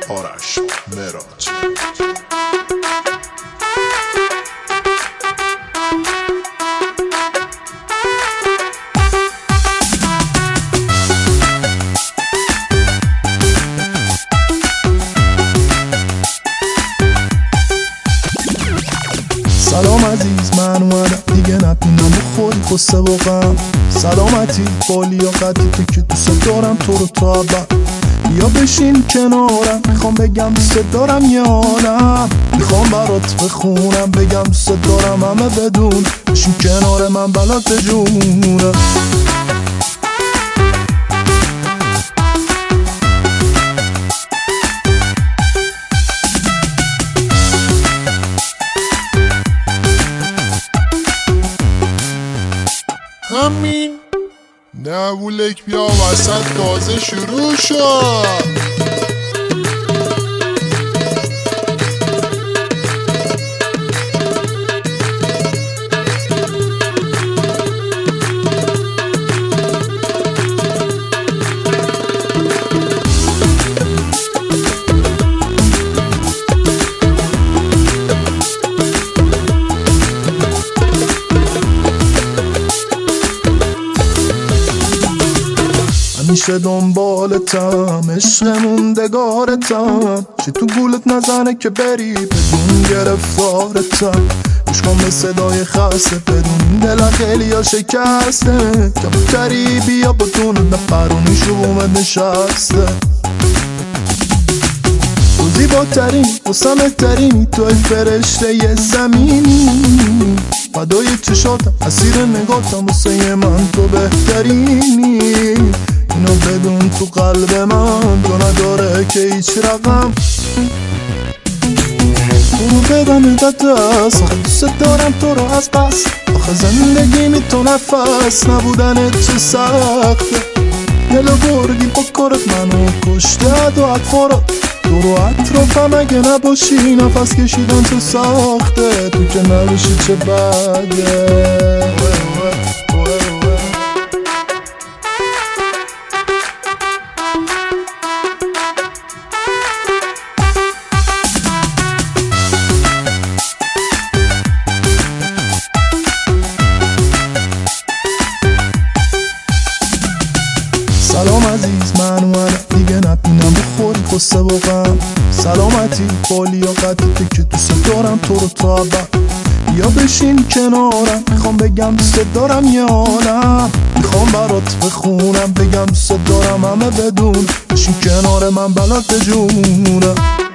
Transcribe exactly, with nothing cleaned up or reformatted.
آرش معراج. سلام عزیز، من اومدم دیگه نبینم بخوری قصه و غم. سلامتی با لیاقتی تو که دوست دارم تو رو تا ابد. بیا بشین کنارم، میخوام بگم دوست دارم یا نه. میخوام برات بخونم بگم دوست دارم همه بدون. بشین کنار من بلات جونه. همین نبولک بیا وسط تازه شروع شد. میشه دنبالتم، عشق موندگارتم. چی تو گولت نزنه که بری بدون گرفتارتم. گوش کن به صدای خسته بدون دل خیلی ها شکسته. کبوتری بیا با دونه نفرونیش اومد نشسته. تو زیباترین قسمت ترین توی فرشته ی زمینی. فدای چشاتم اسیر نگاتم واسه من تو بهترینی. اینو بدون تو قلب من تو نداره که هیچ رقم. تو بدم دست آخه دوست دارم تو رو از بس. آخه زندگی می تو نفس نبودن چه سخته. دلو بردی با کارت منو کشته دو اطفارت. تو رو اطرافم اگه نباشی نفس کشیدن تو ساخته. تو که نباشی چه بده. سلام عزیز، من اومدم دیگه نبینم بخوری قصه و غم. سلامتی با لیاقتی تو که دوست دارم تو رو تا ابد. بیا بشین کنارم، میخوام بگم دوست دارم یا نه. میخوام برات بخونم بگم دوست دارم همه بدون. بشین کنار من بلات جونه.